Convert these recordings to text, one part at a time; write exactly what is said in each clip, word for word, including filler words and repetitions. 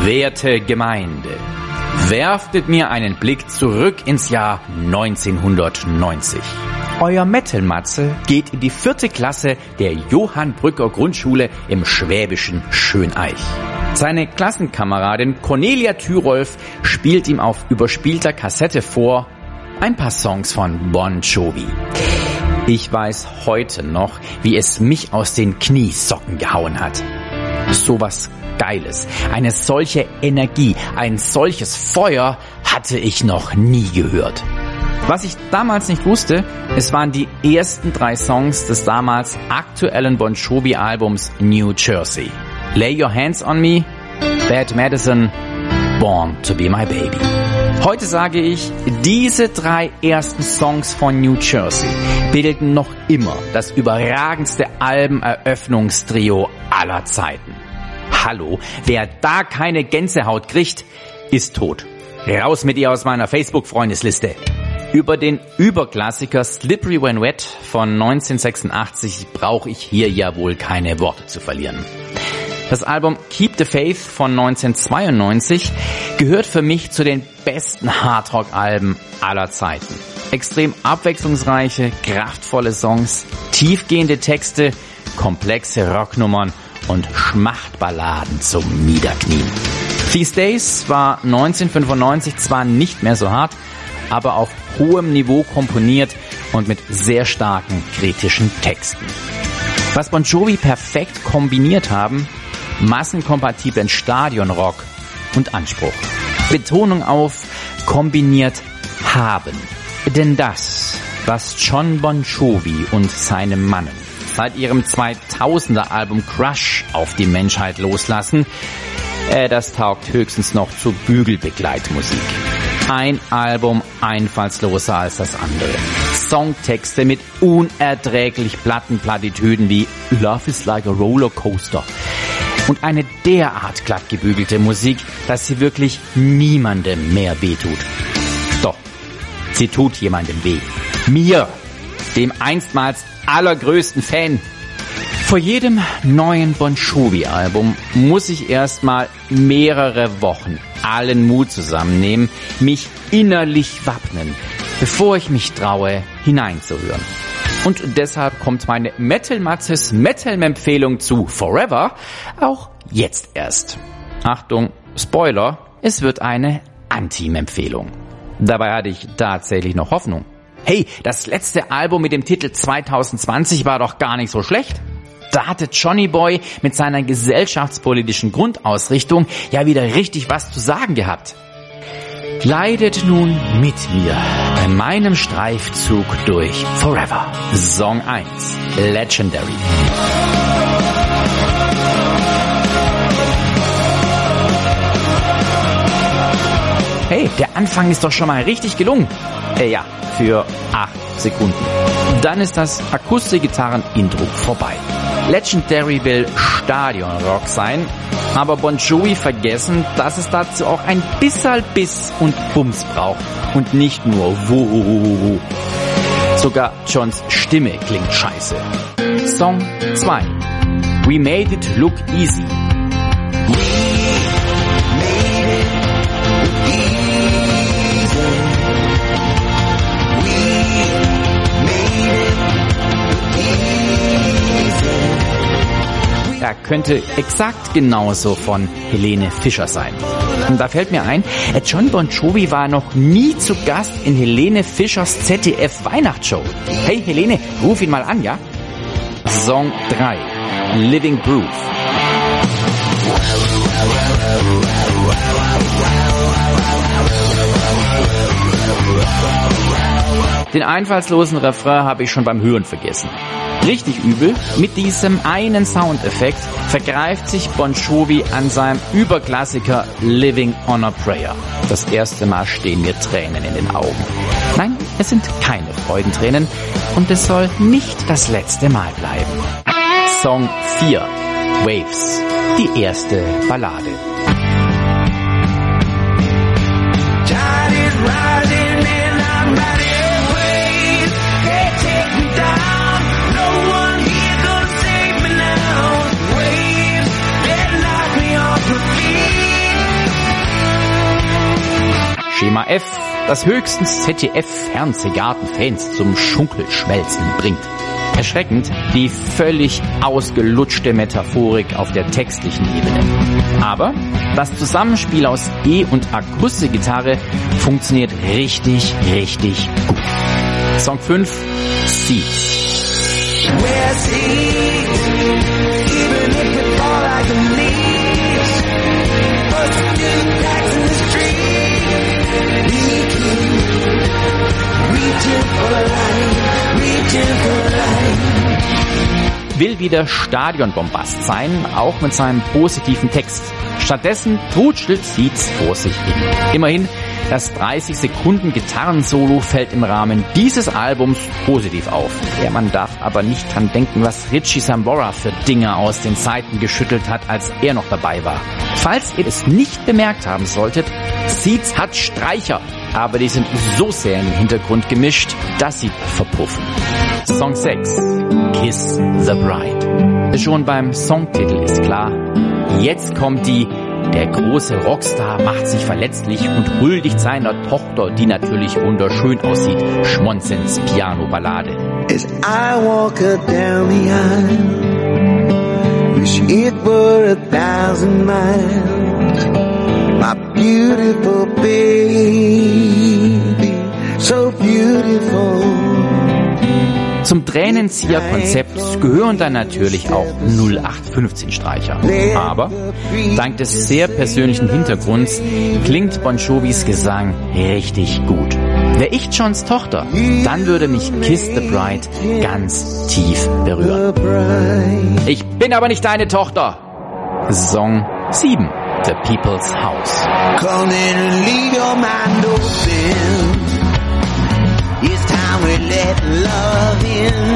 Werte Gemeinde, werftet mir einen Blick zurück ins Jahr neunzehnhundertneunzig. Euer Metal-Matze geht in die vierte Klasse der Johann Brücker Grundschule im schwäbischen Schöneich. Seine Klassenkameradin Cornelia Thyrolf spielt ihm auf überspielter Kassette vor ein paar Songs von Bon Jovi. Ich weiß heute noch, wie es mich aus den Kniesocken gehauen hat. Sowas Geiles, eine solche Energie, ein solches Feuer hatte ich noch nie gehört. Was ich damals nicht wusste, es waren die ersten drei Songs des damals aktuellen Bon Jovi Albums New Jersey. Lay Your Hands on Me, Bad Medicine, Born to Be My Baby. Heute sage ich, diese drei ersten Songs von New Jersey bilden noch immer das überragendste Albeneröffnungstrio aller Zeiten. Hallo, wer da keine Gänsehaut kriegt, ist tot. Raus mit ihr aus meiner Facebook-Freundesliste. Über den Überklassiker Slippery When Wet von neunzehnhundertsechsundachtzig brauche ich hier ja wohl keine Worte zu verlieren. Das Album Keep the Faith von neunzehnhundertzweiundneunzig gehört für mich zu den besten Hardrock-Alben aller Zeiten. Extrem abwechslungsreiche, kraftvolle Songs, tiefgehende Texte, komplexe Rocknummern und Schmachtballaden zum Niederknien. These Days war neunzehnhundertfünfundneunzig zwar nicht mehr so hart, aber auf hohem Niveau komponiert und mit sehr starken kritischen Texten. Was Bon Jovi perfekt kombiniert haben, massenkompatiblen Stadionrock und Anspruch. Betonung auf kombiniert haben. Denn das, was John Bon Jovi und seine Mannen seit ihrem zweitausender Album Crush auf die Menschheit loslassen, äh, das taugt höchstens noch zur Bügelbegleitmusik. Ein Album einfallsloser als das andere. Songtexte mit unerträglich platten Plattitüden wie Love is like a roller coaster. Und eine derart glatt gebügelte Musik, dass sie wirklich niemandem mehr wehtut. Doch, sie tut jemandem weh. Mir, dem einstmals allergrößten Fan. Vor jedem neuen Bon Jovi-Album muss ich erstmal mehrere Wochen allen Mut zusammennehmen, mich innerlich wappnen, bevor ich mich traue, hineinzuhören. Und deshalb kommt meine Metal-Matzes Metal-Empfehlung zu Forever auch jetzt erst. Achtung, Spoiler, es wird eine Anti-Empfehlung. Dabei hatte ich tatsächlich noch Hoffnung. Hey, das letzte Album mit dem Titel zwanzig zwanzig war doch gar nicht so schlecht. Da hatte Johnny Boy mit seiner gesellschaftspolitischen Grundausrichtung ja wieder richtig was zu sagen gehabt. Leidet nun mit mir bei meinem Streifzug durch Forever. Song eins, Legendary. Hey, der Anfang ist doch schon mal richtig gelungen. Äh, ja, für acht Sekunden. Dann ist das Akustikgitarren-Intro vorbei. Legendary will Stadionrock sein, aber Bon Jovi vergessen, dass es dazu auch ein bisschen Biss und Bums braucht und nicht nur Wuhuhuhu. Sogar Johns Stimme klingt scheiße. Song zwei, We Made It Look Easy. Ja, könnte exakt genauso von Helene Fischer sein. Und da fällt mir ein, John Bon Jovi war noch nie zu Gast in Helene Fischers Z D F-Weihnachtsshow. Hey Helene, ruf ihn mal an, ja? Song drei, Living Proof. Den einfallslosen Refrain habe ich schon beim Hören vergessen. Richtig übel, mit diesem einen Soundeffekt vergreift sich Bon Jovi an seinem Überklassiker Living on a Prayer. Das erste Mal stehen mir Tränen in den Augen. Nein, es sind keine Freudentränen und es soll nicht das letzte Mal bleiben. Song vier, Waves, die erste Ballade. Schema F, das höchstens Z D F-Fernsehgarten-Fans zum Schunkelschmelzen bringt. Erschreckend die völlig ausgelutschte Metaphorik auf der textlichen Ebene. Aber das Zusammenspiel aus E- und Akustikgitarre funktioniert richtig, richtig gut. Song fünf, Seeds. Will wieder Stadionbombast sein, auch mit seinem positiven Text. Stattdessen trutschelt Seeds vor sich hin. Immerhin, das dreißig Sekunden Gitarrensolo fällt im Rahmen dieses Albums positiv auf. Ja, man darf aber nicht dran denken, was Richie Sambora für Dinge aus den Seiten geschüttelt hat, als er noch dabei war. Falls ihr es nicht bemerkt haben solltet, Seeds hat Streicher, aber die sind so sehr in den Hintergrund gemischt, dass sie verpuffen. Song sechs, Kiss the Bride. Schon beim Songtitel ist klar, jetzt kommt die, der große Rockstar macht sich verletzlich und huldigt seiner Tochter, die natürlich wunderschön aussieht, Schmonzens Piano-Ballade. As I walk her down the aisle, wish it were a thousand miles, my beautiful baby, so beautiful. Zum Tränenzieher-Konzept gehören dann natürlich auch null acht fünfzehn Streicher. Aber dank des sehr persönlichen Hintergrunds klingt Bon Jovis Gesang richtig gut. Wäre ich Johns Tochter, dann würde mich Kiss the Bride ganz tief berühren. Ich bin aber nicht deine Tochter. Song sieben, The People's House. Come in and leave your mind open. It's time we let love in.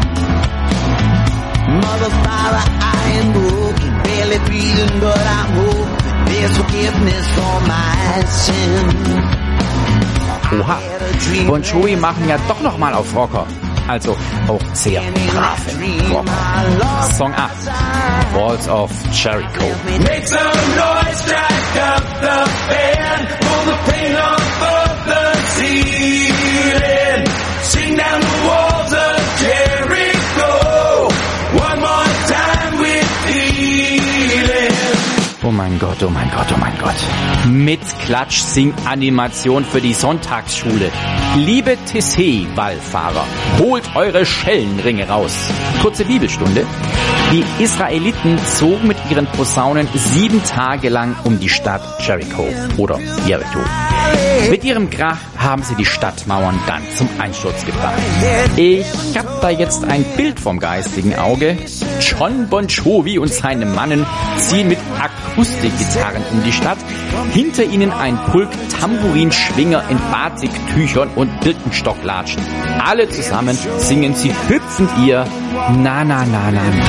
Mother, Father, I am broken, barely breathing, but I'm hoping there's forgiveness for my sin. Oha, Bon Jovi machen ja doch nochmal auf Rocker. Also auch sehr brave Rocker. Song acht, Walls of Jericho. Make some noise, strike up the band, pull the paint off of the ceiling, sing down the walls of Jericho, one more time with feeling. Oh mein Gott, oh mein Gott, oh mein Gott. Mit Klatsch-Sing-Animation für die Sonntagsschule. Liebe Tessé-Wallfahrer, holt eure Schellenringe raus. Kurze Bibelstunde. Die Israeliten zogen mit ihren Posaunen sieben Tage lang um die Stadt Jericho oder Jericho. Mit ihrem Krach haben sie die Stadtmauern dann zum Einsturz gebracht. Ich hab da jetzt ein Bild vom geistigen Auge. Jon Bon Jovi und seine Mannen ziehen mit Akustikgitarren um die Stadt. Hinter ihnen ein Pulk Tambourinschwinger in Batiktüchern und Birkenstocklatschen. Alle zusammen singen sie hüpfend ihr Na Na Na Na Na.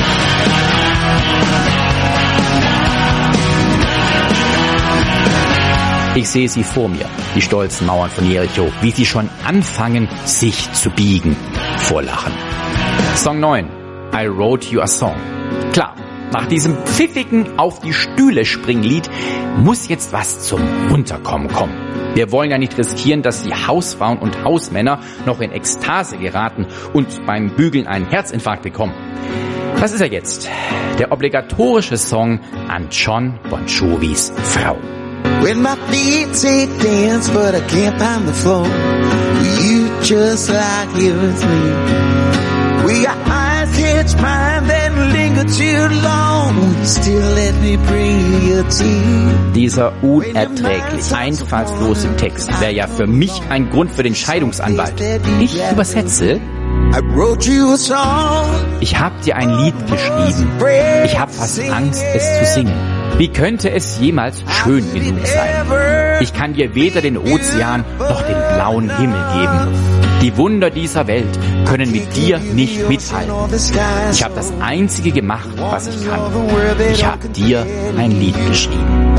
Ich sehe sie vor mir, die stolzen Mauern von Jericho, wie sie schon anfangen, sich zu biegen vor Lachen. Song neun, I Wrote You a Song. Klar, nach diesem pfiffigen Auf die Stühle Springlied muss jetzt was zum Runterkommen kommen. Wir wollen ja nicht riskieren, dass die Hausfrauen und Hausmänner noch in Ekstase geraten und beim Bügeln einen Herzinfarkt bekommen. Das ist ja jetzt der obligatorische Song an Jon Bon Jovis Frau. When my feet say dance, but I can't find the floor. You just like you with me. We got eyes catch mine, then linger too long. You still let me bring you your tea. Dieser unerträglich einfallslose Text wäre ja für mich ein Grund für den Scheidungsanwalt. Ich übersetze: I wrote you a song. Ich hab dir ein Lied geschrieben. Ich hab fast Angst, es zu singen. Wie könnte es jemals schön genug sein? Ich kann dir weder den Ozean noch den blauen Himmel geben. Die Wunder dieser Welt können mit dir nicht mithalten. Ich habe das Einzige gemacht, was ich kann. Ich habe dir ein Lied geschrieben.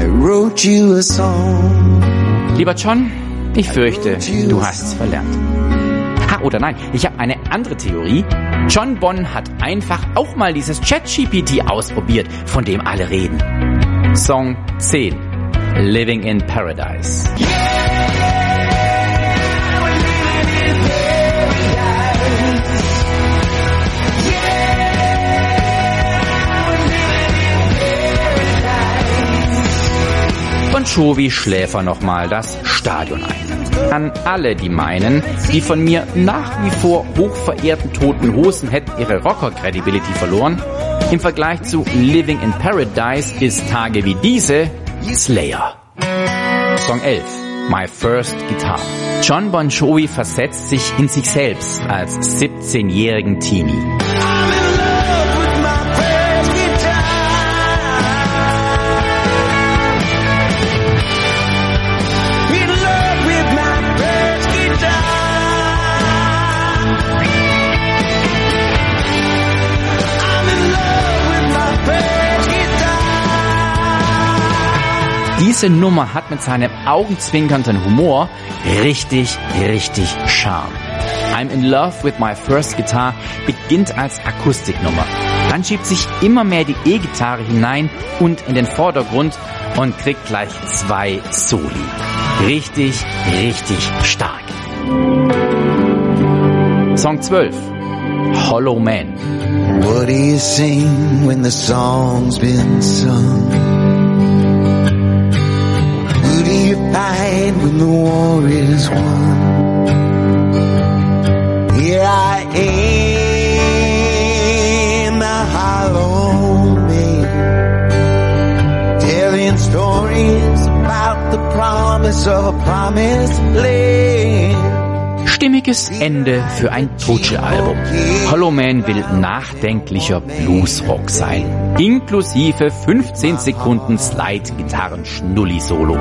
Lieber Jon, ich fürchte, du hast's verlernt. Ha, oder nein, ich habe eine andere Theorie. Jon Bon hat einfach auch mal dieses ChatGPT ausprobiert, von dem alle reden. Song zehn, Living in Paradise. Yeah! Jovi Schläfer nochmal das Stadion ein. An alle, die meinen, die von mir nach wie vor hochverehrten Toten Hosen hätten ihre Rocker-Credibility verloren, im Vergleich zu Living in Paradise ist Tage wie diese Slayer. Song elf, My First Guitar. John Bon Jovi versetzt sich in sich selbst als siebzehnjährigen Teenie. Diese Nummer hat mit seinem augenzwinkernden Humor richtig, richtig Charme. I'm in Love with My First Guitar beginnt als Akustiknummer. Dann schiebt sich immer mehr die E-Gitarre hinein und in den Vordergrund und kriegt gleich zwei Soli. Richtig, richtig stark. Song zwölf, Hollow Man. What do you sing when the song's been sung? Fight when the war is won. Here I am, the hollow man, telling stories about the promise of a promised land. Stimmiges Ende für ein Toadshell-Album. Hollow Man will nachdenklicher Bluesrock sein, inklusive fünfzehn Sekunden Slide-Gitarren-Schnulli-Solo.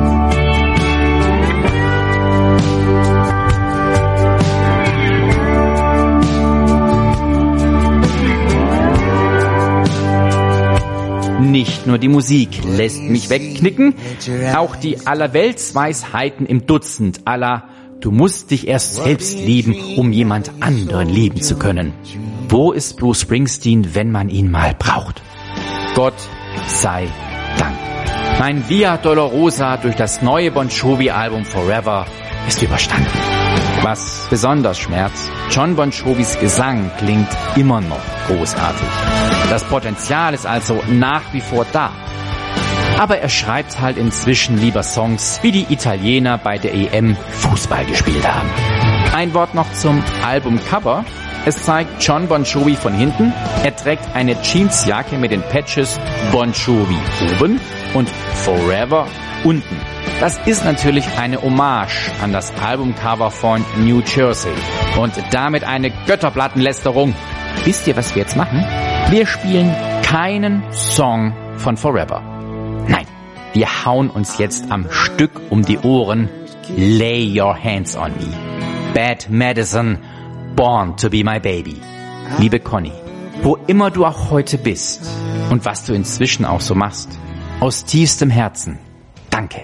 Nicht nur die Musik lässt mich wegknicken, auch die Allerweltsweisheiten im Dutzend aller Du musst dich erst selbst lieben, um jemand anderen lieben zu können. Wo ist Bruce Springsteen, wenn man ihn mal braucht? Gott sei Dank. Mein Via Dolorosa durch das neue Bon Jovi-Album Forever ist überstanden. Was besonders schmerzt, John Bon Jovis Gesang klingt immer noch großartig. Das Potenzial ist also nach wie vor da. Aber er schreibt halt inzwischen lieber Songs, wie die Italiener bei der E M Fußball gespielt haben. Ein Wort noch zum Albumcover. Es zeigt John Bon Jovi von hinten. Er trägt eine Jeansjacke mit den Patches Bon Jovi oben und Forever unten. Das ist natürlich eine Hommage an das Albumcover von New Jersey und damit eine Götterplattenlästerung. Wisst ihr, was wir jetzt machen? Wir spielen keinen Song von Forever. Nein, wir hauen uns jetzt am Stück um die Ohren. Lay Your Hands on Me. Bad Medicine, Born to be My Baby. Liebe Conny, wo immer du auch heute bist und was du inzwischen auch so machst, aus tiefstem Herzen, danke.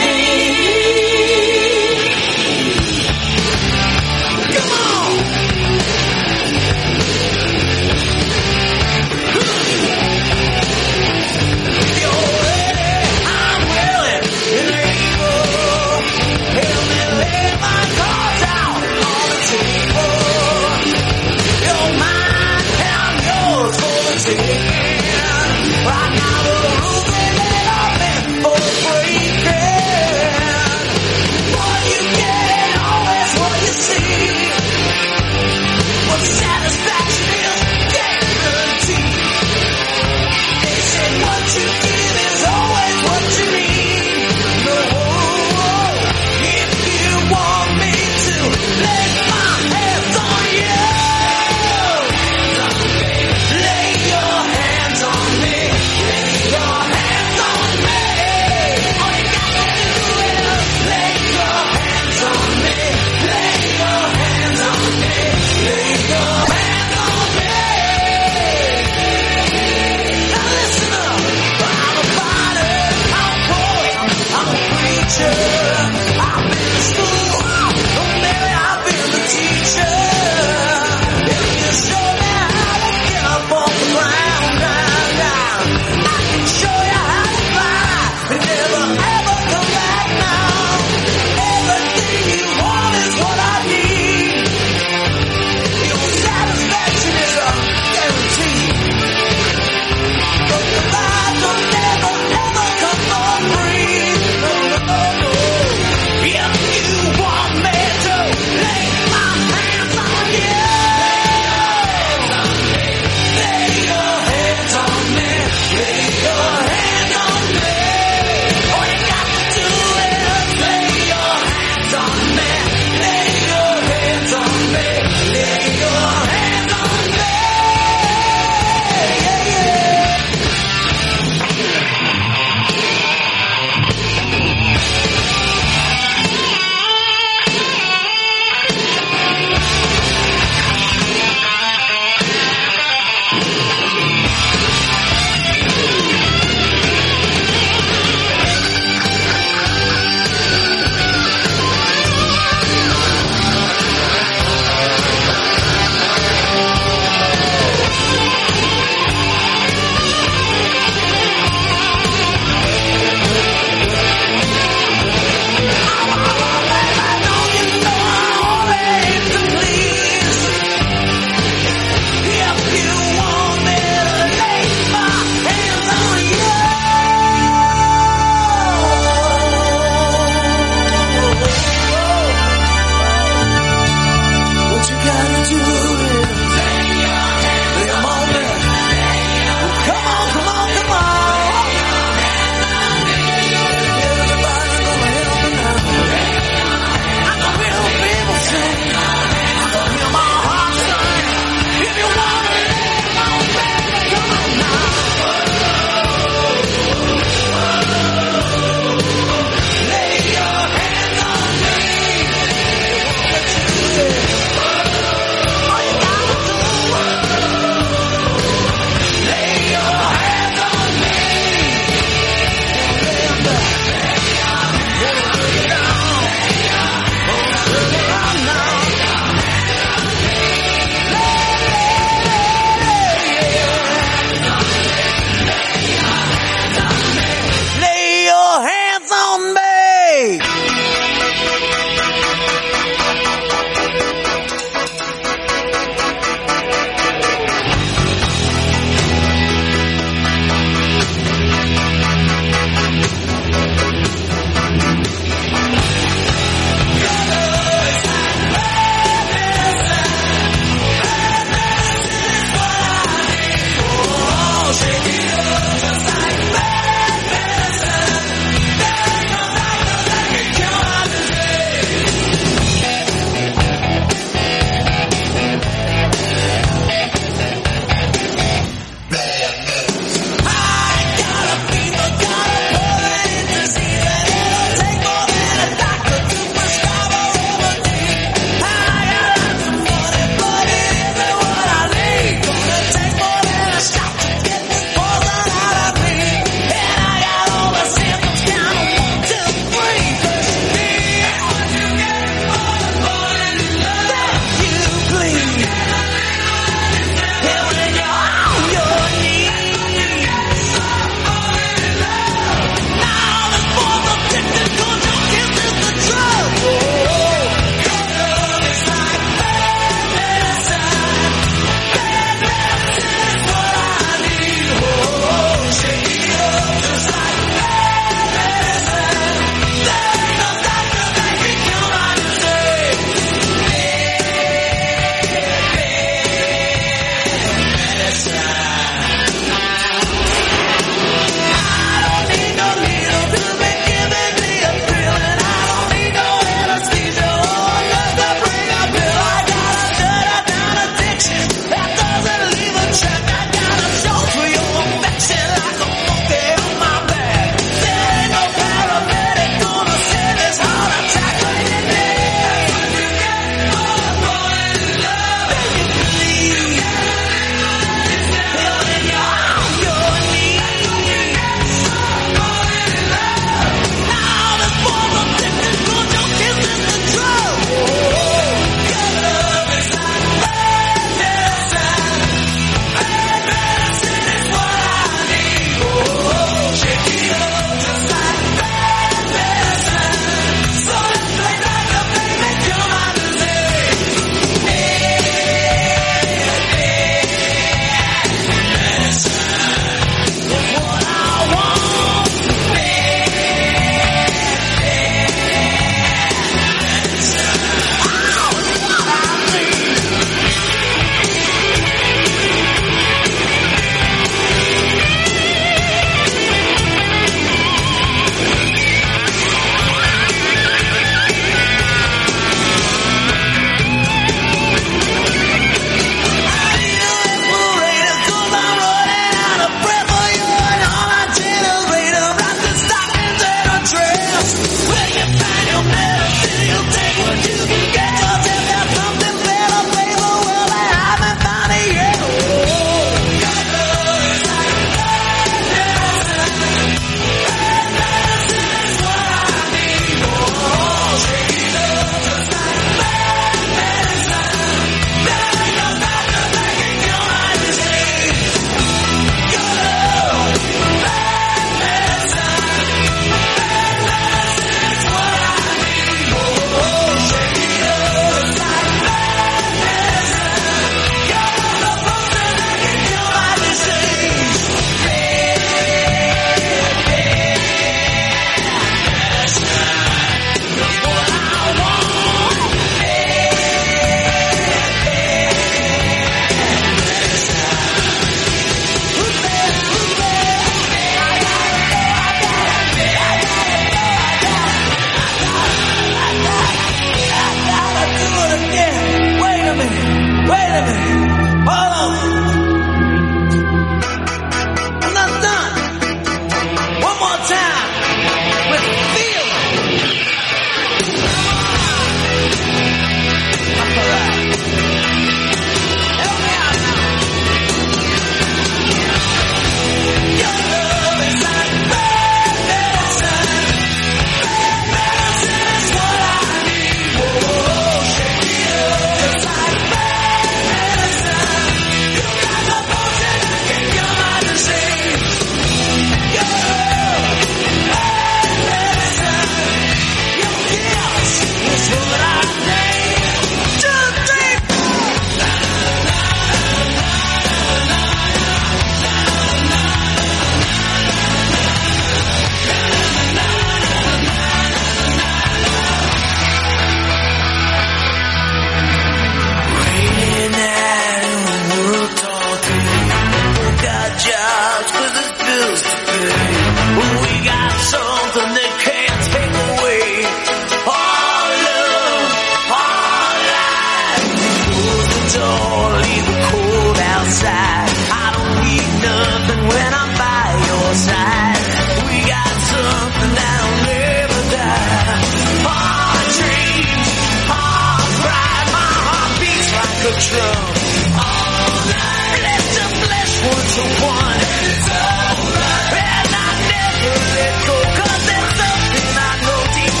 drum. All night. Let the flesh one to one. It's alright. And I never let go, 'cause there's something I know deep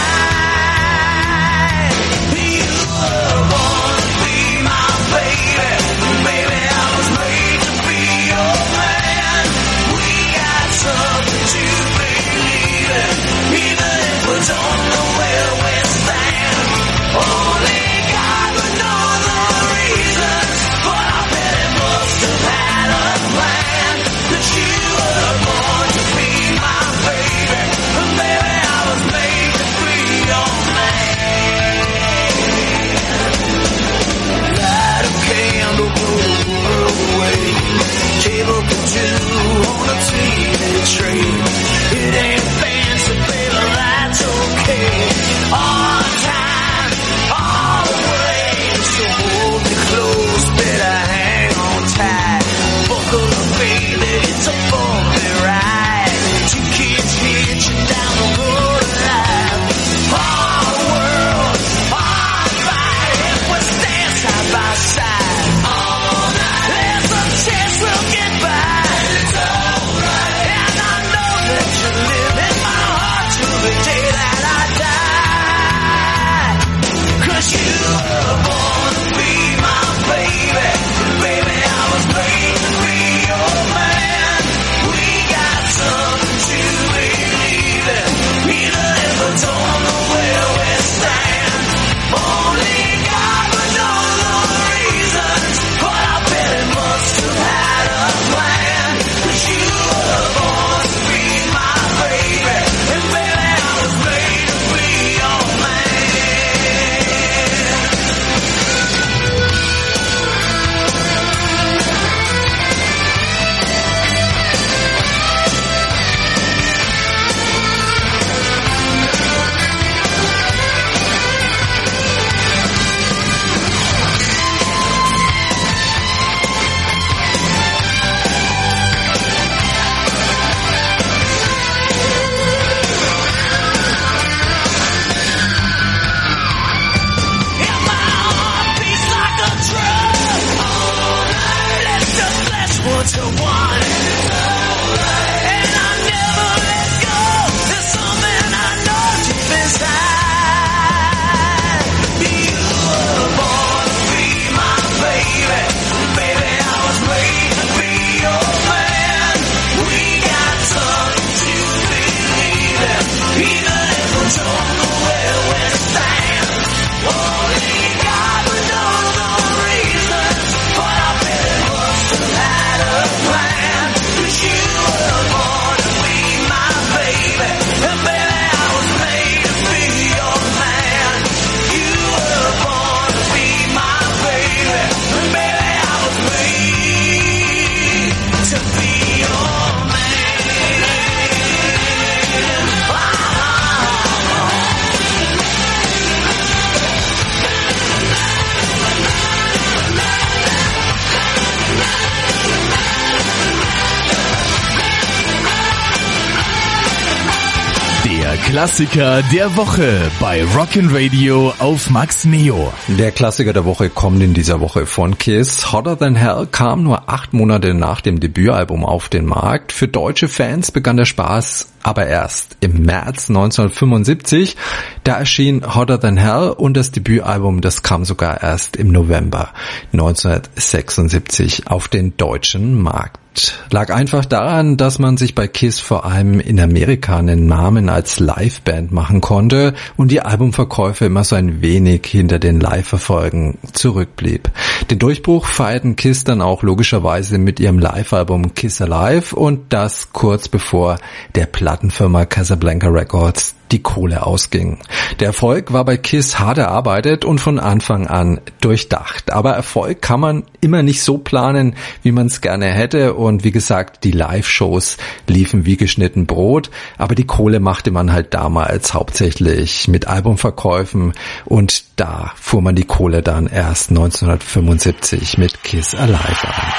inside. You were born to be my baby. Baby, I was made to be your man. We got something to believe in, even if we don't know where we stand. Only God would know the reasons, but I bet it must have had a plan. That you were born to be my baby, and baby, I was made to be your man. Light a candle, blow the world away. Table for two on a T V tray. It ain't fancy, baby, that's okay. On time, all the way. So hold me close, better hang on tight. Buckle up, baby, it's a bumpy ride. Two kids hitching down the road of life. Our world, our fight, if we stand side by side. All night, there's a chance we'll get by. It's alright. And I know that you live in my heart till the day that I die. 'Cause you were born to be my baby. Baby, I was made to be your man. We got something to believe in, even if we don't know where we stand. Only God would know the reasons, but I bet it must have had a plan. 'Cause you were born to be my baby, and baby, I was made to be your man. And my heart beats like a drum. All night, let the flesh one to one. And I never let go. There's something I know deep inside. You were born to be my baby. Baby, I was made to be your man. We got something to believe in, even if we don't know where we stand. Only God would know the reasons, but I bet it must have had a plan. 'Cause you were born to be my baby, and baby, I was made to be your man. You were born to be my baby, and baby, I was made to be your man. Der Klassiker der Woche bei Rockin' Radio auf Max Neo. Der Klassiker der Woche kommt in dieser Woche von Kiss. Hotter Than Hell kam nur acht Monate nach dem Debütalbum auf den Markt. Für deutsche Fans begann der Spaß aber erst im März neunzehnhundertfünfundsiebzig. Da erschien Hotter Than Hell und das Debütalbum, das kam sogar erst im November neunzehnhundertsechsundsiebzig auf den deutschen Markt. Lag einfach daran, dass man sich bei Kiss vor allem in Amerika einen Namen als Liveband machen konnte und die Albumverkäufe immer so ein wenig hinter den Live-Erfolgen zurückblieb. Den Durchbruch feierten Kiss dann auch logischerweise mit ihrem Live-Album Kiss Alive und das kurz bevor der Plattenfirma Casablanca Records die Kohle ausging. Der Erfolg war bei Kiss hart erarbeitet und von Anfang an durchdacht. Aber Erfolg kann man immer nicht so planen, wie man es gerne hätte. Und wie gesagt, die Live-Shows liefen wie geschnitten Brot. Aber die Kohle machte man halt damals hauptsächlich mit Albumverkäufen. Und da fuhr man die Kohle dann erst neunzehnhundertfünfundsiebzig mit Kiss Alive an.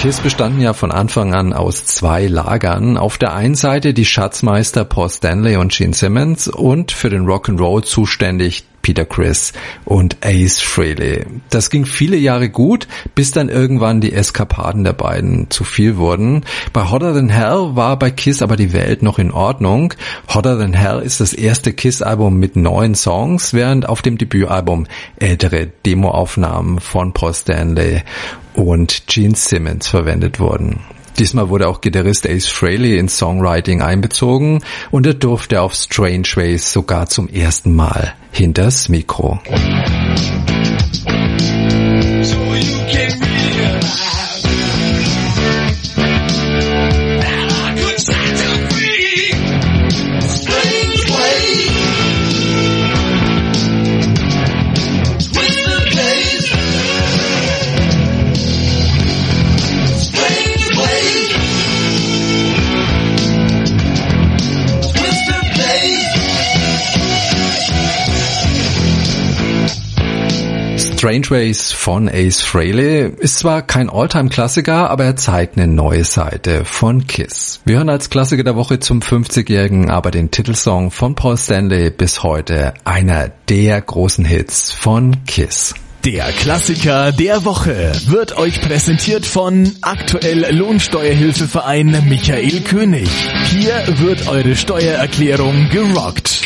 Kiss bestanden ja von Anfang an aus zwei Lagern. Auf der einen Seite die Schatzmeister Paul Stanley und Gene Simmons und für den Rock'n'Roll zuständig Peter Criss und Ace Frehley. Das ging viele Jahre gut, bis dann irgendwann die Eskapaden der beiden zu viel wurden. Bei Hotter Than Hell war bei Kiss aber die Welt noch in Ordnung. Hotter Than Hell ist das erste Kiss-Album mit neun Songs, während auf dem Debütalbum ältere Demoaufnahmen von Paul Stanley und Gene Simmons verwendet wurden. Diesmal wurde auch Gitarrist Ace Frehley ins Songwriting einbezogen und er durfte auf Strange Ways sogar zum ersten Mal hinters Mikro. Strange Ways von Ace Frehley ist zwar kein Alltime-Klassiker, aber er zeigt eine neue Seite von Kiss. Wir hören als Klassiker der Woche zum fünfzigjährigen aber den Titelsong von Paul Stanley, bis heute einer der großen Hits von Kiss. Der Klassiker der Woche wird euch präsentiert von Aktuell Lohnsteuerhilfeverein Michael König. Hier wird eure Steuererklärung gerockt.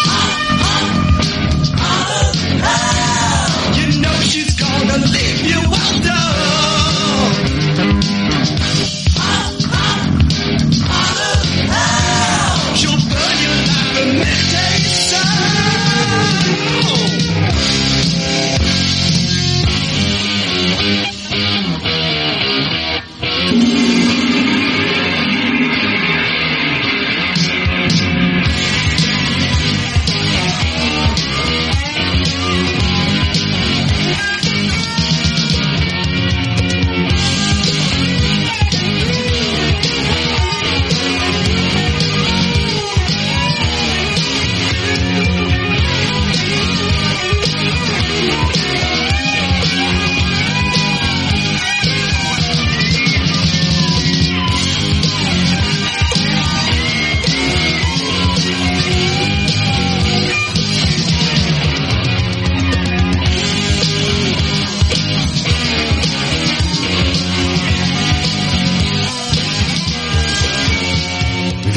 You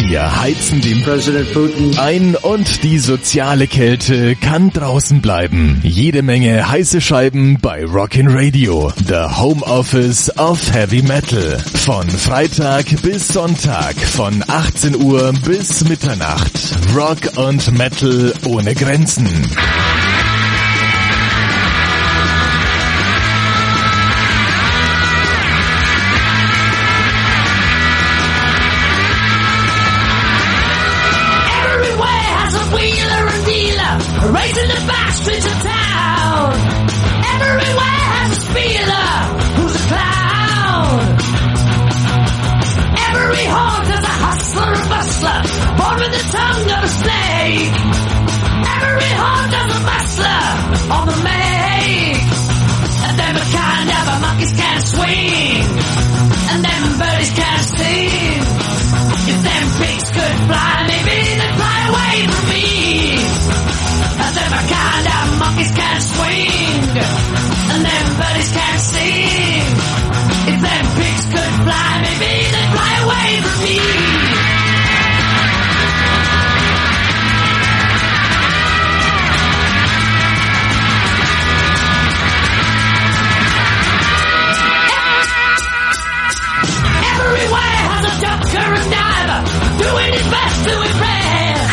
Wir heizen den Präsident Putin ein und die soziale Kälte kann draußen bleiben. Jede Menge heiße Scheiben bei Rockin' Radio, the Home Office of Heavy Metal. Von Freitag bis Sonntag, von achtzehn Uhr bis Mitternacht. Rock und Metal ohne Grenzen. Racing the back streets of town. Everywhere has a spieler who's a clown. Every haunt has a hustler and bustler, born with the tongue of a snake. Every haunt has a bustler on the make. And them a kind of a monkeys can't swing, and them birdies can't sing. If them pigs could fly, maybe they'd fly away from me. And them a kind of monkeys can't swing, and them birdies can't sing. If them pigs could fly, maybe they'd fly away from me. Everywhere has a doctor and diver doing his best to impress.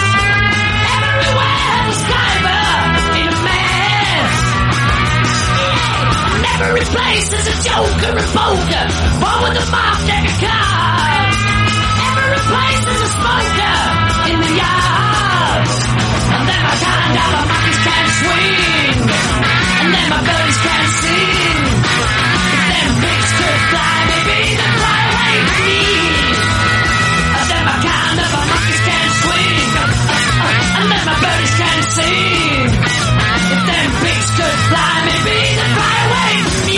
Every place is a joker and poker, born with a mob deck of cards. Every place is a smoker in the yard. And then my kind of a monkeys can't swing, and then my birdies can't sing. If them pigs could fly, maybe they'd fly away from me. And then my kind of a monkeys can't swing, and then my birdies can't sing. If them pigs could fly, maybe they'd fly away from me.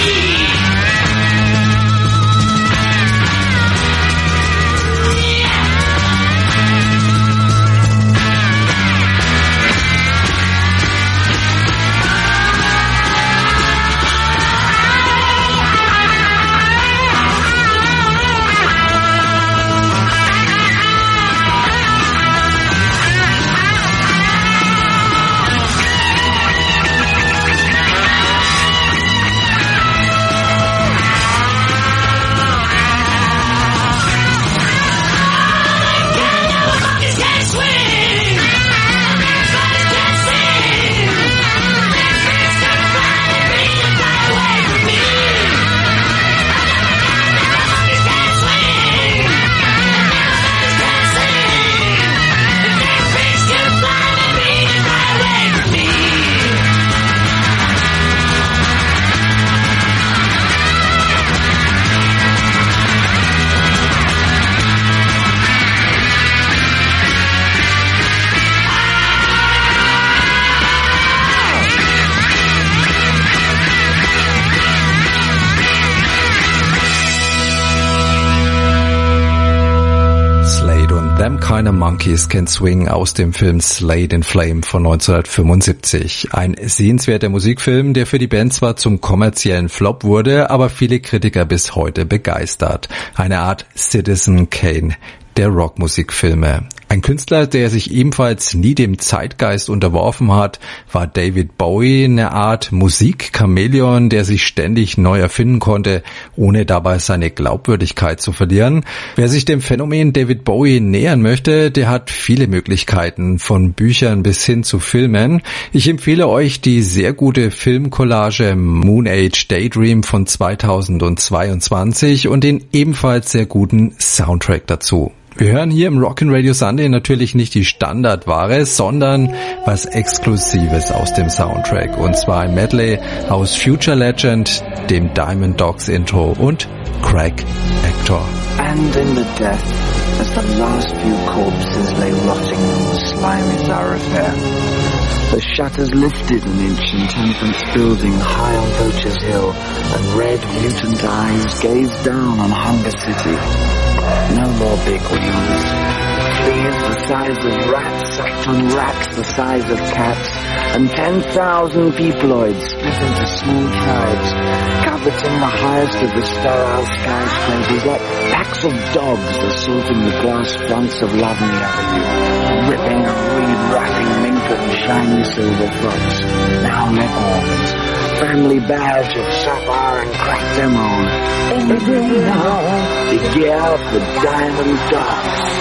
Them Kind of Monkeys Can Swing aus dem Film Slade in Flame von neunzehnhundertfünfundsiebzig. Ein sehenswerter Musikfilm, der für die Band zwar zum kommerziellen Flop wurde, aber viele Kritiker bis heute begeistert. Eine Art Citizen Kane der Rockmusikfilme. Ein Künstler, der sich ebenfalls nie dem Zeitgeist unterworfen hat, war David Bowie, eine Art Musik-Chamäleon, der sich ständig neu erfinden konnte, ohne dabei seine Glaubwürdigkeit zu verlieren. Wer sich dem Phänomen David Bowie nähern möchte, der hat viele Möglichkeiten, von Büchern bis hin zu Filmen. Ich empfehle euch die sehr gute Filmcollage Moon Age Daydream von zweitausendzweiundzwanzig und den ebenfalls sehr guten Soundtrack dazu. Wir hören hier im Rockin' Radio Sunday natürlich nicht die Standardware, sondern was Exklusives aus dem Soundtrack. Und zwar ein Medley aus Future Legend, dem Diamond Dogs Intro und Craig Actor. And in the death, as the last few corpses lay rotting in the slimy thoroughfare, the shutters lifted an inch in temperance building high on Poacher's Hill, and red mutant eyes gazed down on Hunger City. No more big wheels, caves the size of rats sat on racks the size of cats, and ten thousand peopleoids split into small tribes, coveting the highest of the sterile skyscrapers like packs of dogs assaulting the glass fronts of Lovely Avenue, ripping and re-wrapping mink and shiny silver frogs, now leghorns, family badge of sapphire and cracked emerald, and now the gear of the diamond dogs.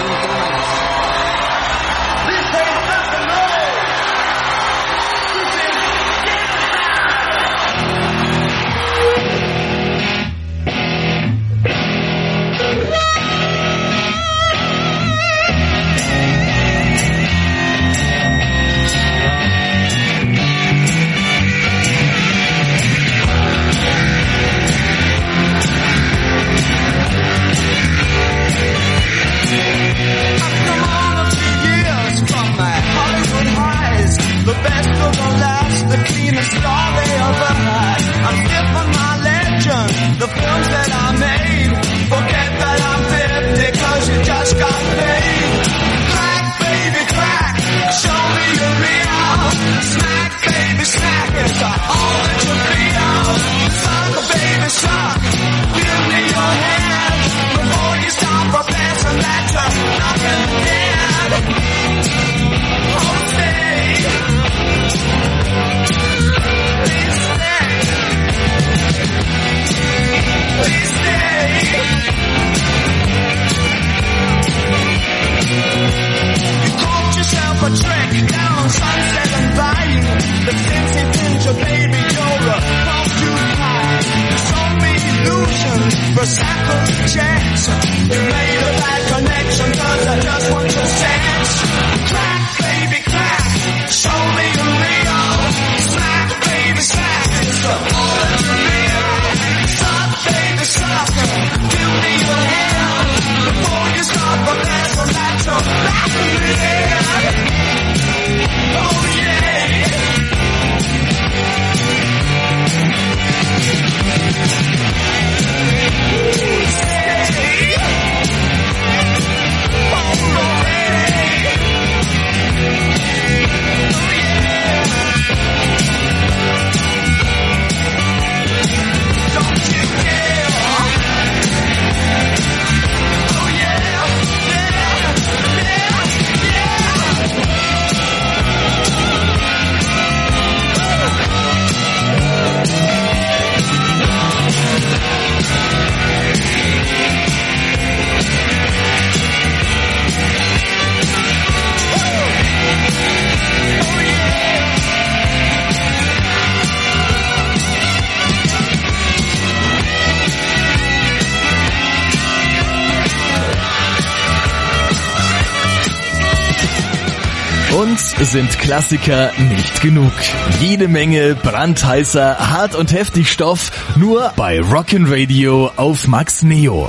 Uns sind Klassiker nicht genug. Jede Menge brandheißer, hart und heftig Stoff, nur bei Rockin' Radio auf Max Neo.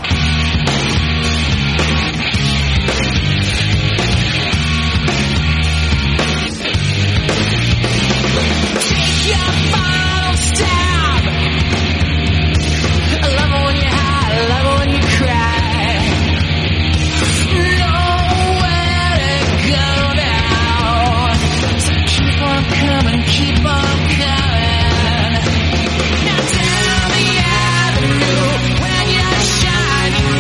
Shining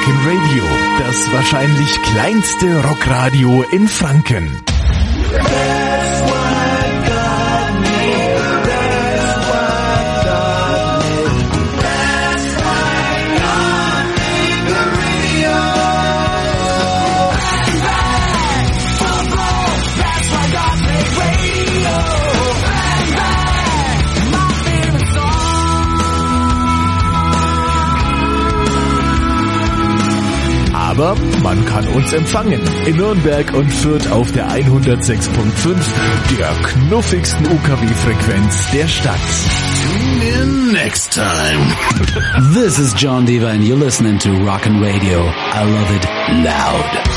Rockin' Radio, das wahrscheinlich kleinste Rockradio in Franken. Aber man kann uns empfangen in Nürnberg und Fürth auf der hundertsechs Komma fünf, der knuffigsten U K W-Frequenz der Stadt. Tune in next time. This is John Diva and you're listening to Rockin' Radio. I love it loud.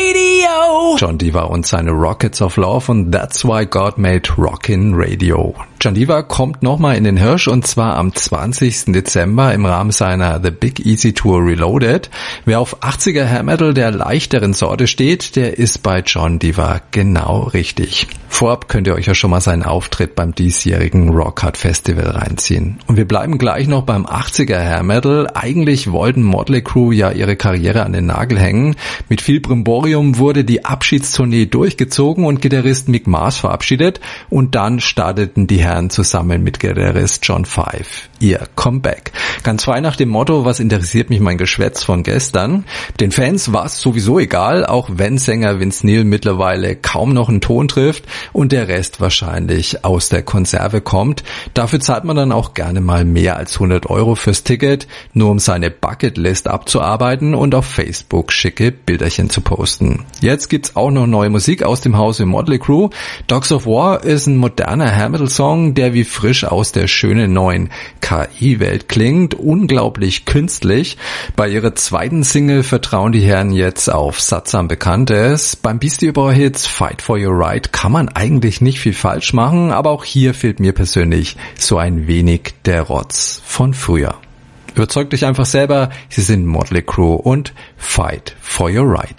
John Diva und seine Rockets of Love und That's Why God Made Rockin' Radio. John Deva kommt nochmal in den Hirsch und zwar am zwanzigsten Dezember im Rahmen seiner The Big Easy Tour Reloaded. Wer auf achtziger Hair Metal der leichteren Sorte steht, der ist bei John Deva genau richtig. Vorab könnt ihr euch ja schon mal seinen Auftritt beim diesjährigen Rock Hard Festival reinziehen. Und wir bleiben gleich noch beim achtziger Hair Metal. Eigentlich wollten Motley Crue ja ihre Karriere an den Nagel hängen. Mit viel Brimborium wurde die Abschiedstournee durchgezogen und Gitarrist Mick Mars verabschiedet. Und dann starteten die Herren zusammen mit Gitarrist John Five ihr Comeback. Ganz frei nach dem Motto, was interessiert mich mein Geschwätz von gestern? Den Fans war es sowieso egal, auch wenn Sänger Vince Neil mittlerweile kaum noch einen Ton trifft und der Rest wahrscheinlich aus der Konserve kommt. Dafür zahlt man dann auch gerne mal mehr als hundert Euro fürs Ticket, nur um seine Bucketlist abzuarbeiten und auf Facebook schicke Bilderchen zu posten. Jetzt gibt's auch noch neue Musik aus dem Hause Motley Crue. Dogs of War ist ein moderner Hair Metal Song, der wie frisch aus der schönen neuen K I-Welt klingt, unglaublich künstlich. Bei ihrer zweiten Single vertrauen die Herren jetzt auf sattsam Bekanntes. Beim Beastie Boy Hits Fight for Your Right kann man eigentlich nicht viel falsch machen, aber auch hier fehlt mir persönlich so ein wenig der Rotz von früher. Überzeugt euch einfach selber, sie sind Motley Crue und Fight for Your Right.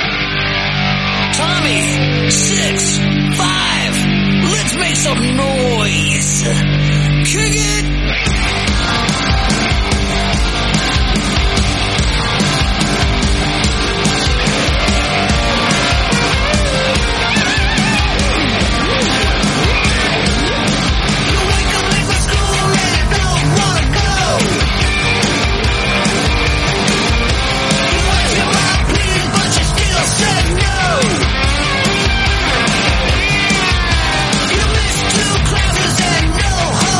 Tommy, six, five, let's make some noise. Kick it. Two classes and no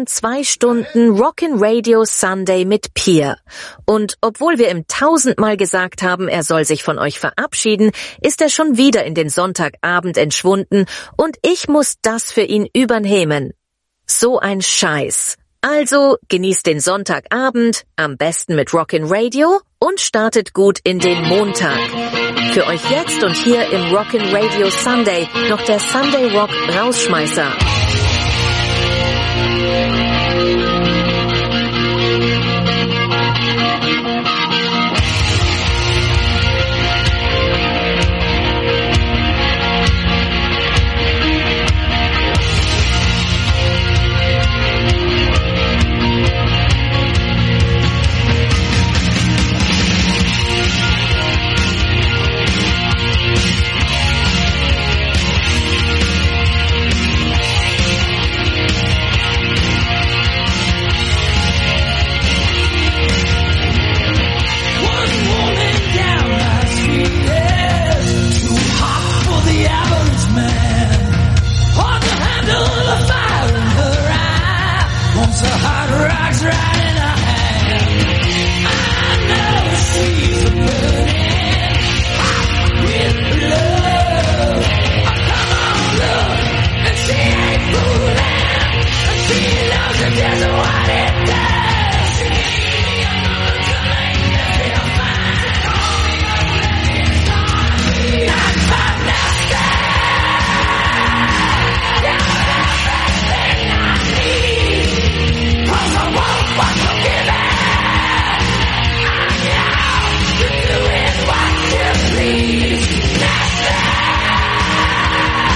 schon zwei Stunden Rockin' Radio Sunday mit Pier. Und obwohl wir ihm tausendmal gesagt haben, er soll sich von euch verabschieden, ist er schon wieder in den Sonntagabend entschwunden und ich muss das für ihn übernehmen. So ein Scheiß. Also genießt den Sonntagabend, am besten mit Rockin' Radio und startet gut in den Montag. Für euch jetzt und hier im Rockin' Radio Sunday noch der Sunday Rock Rausschmeißer.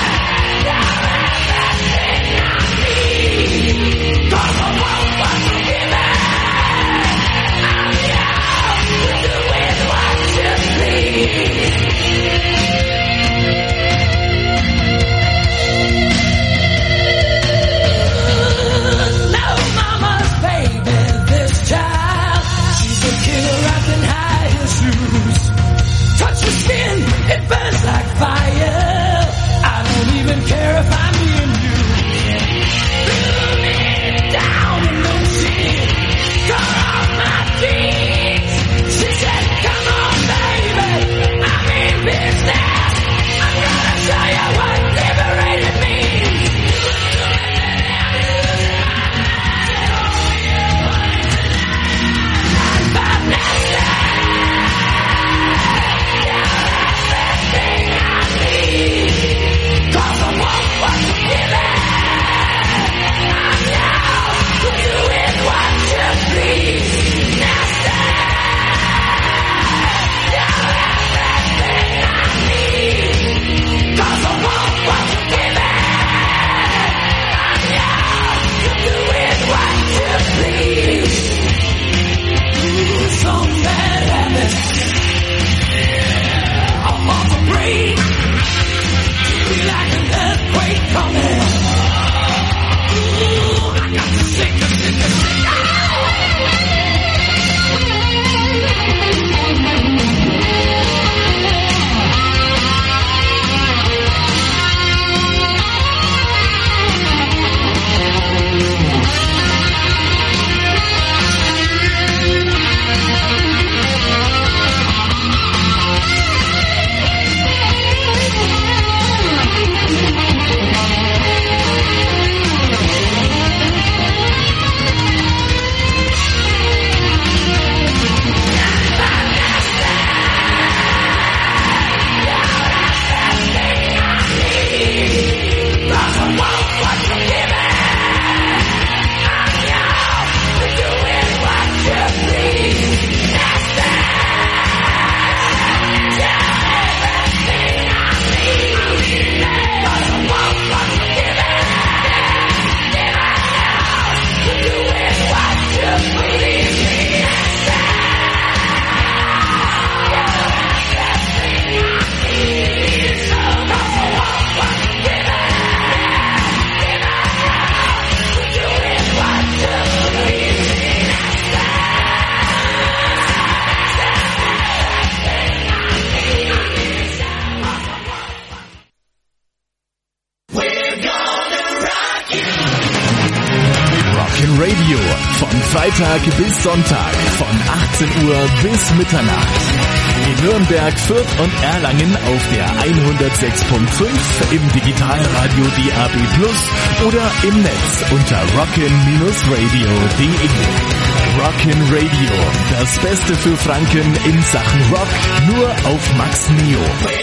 Cause I won't want to Von Freitag bis Sonntag. Von achtzehn Uhr bis Mitternacht. In Nürnberg, Fürth und Erlangen auf der hundertsechs Komma fünf, im Digitalradio D A B plus oder im Netz unter rockin radio punkt de. Rockin' Radio, das Beste für Franken in Sachen Rock, nur auf Max Neo.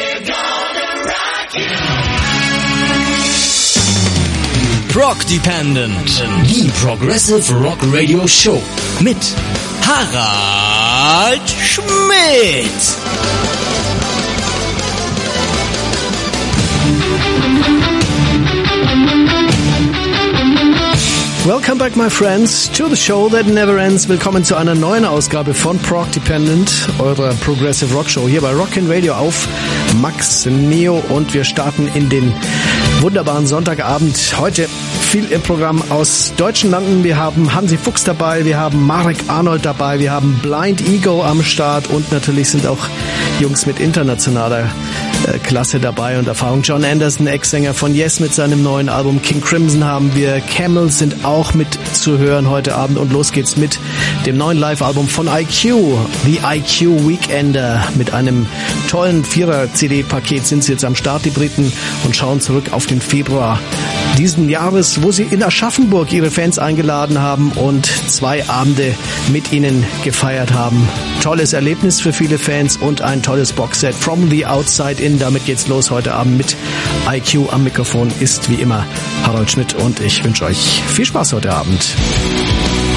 Rock Dependent, die Progressive Rock Radio Show mit Harald Schmidt. Welcome back, my friends, to the show that never ends. Willkommen zu einer neuen Ausgabe von Prog Dependent, eurer Progressive Rock Show hier bei Rockin' Radio auf Max Neo, und wir starten in den wunderbaren Sonntagabend. Heute viel im Programm aus deutschen Landen. Wir haben Hansi Fuchs dabei, wir haben Marek Arnold dabei, wir haben Blind Ego am Start und natürlich sind auch Jungs mit internationaler äh, Klasse dabei und Erfahrung. John Anderson, Ex-Sänger von Yes mit seinem neuen Album King Crimson haben wir. Camels sind auch mit zu hören heute Abend, und los geht's mit dem neuen Live-Album von I Q, The I Q Weekender. Mit einem tollen Vierer-C D-Paket sind sie jetzt am Start, die Briten, und schauen zurück auf den Februar diesen Jahres, wo sie in Aschaffenburg ihre Fans eingeladen haben und zwei Abende mit ihnen gefeiert haben. Tolles Erlebnis für viele Fans und ein tolles Boxset From the Outside In. Damit geht's los heute Abend mit I Q. Am Mikrofon ist wie immer Harald Schmidt, und ich wünsche euch viel Spaß heute Abend.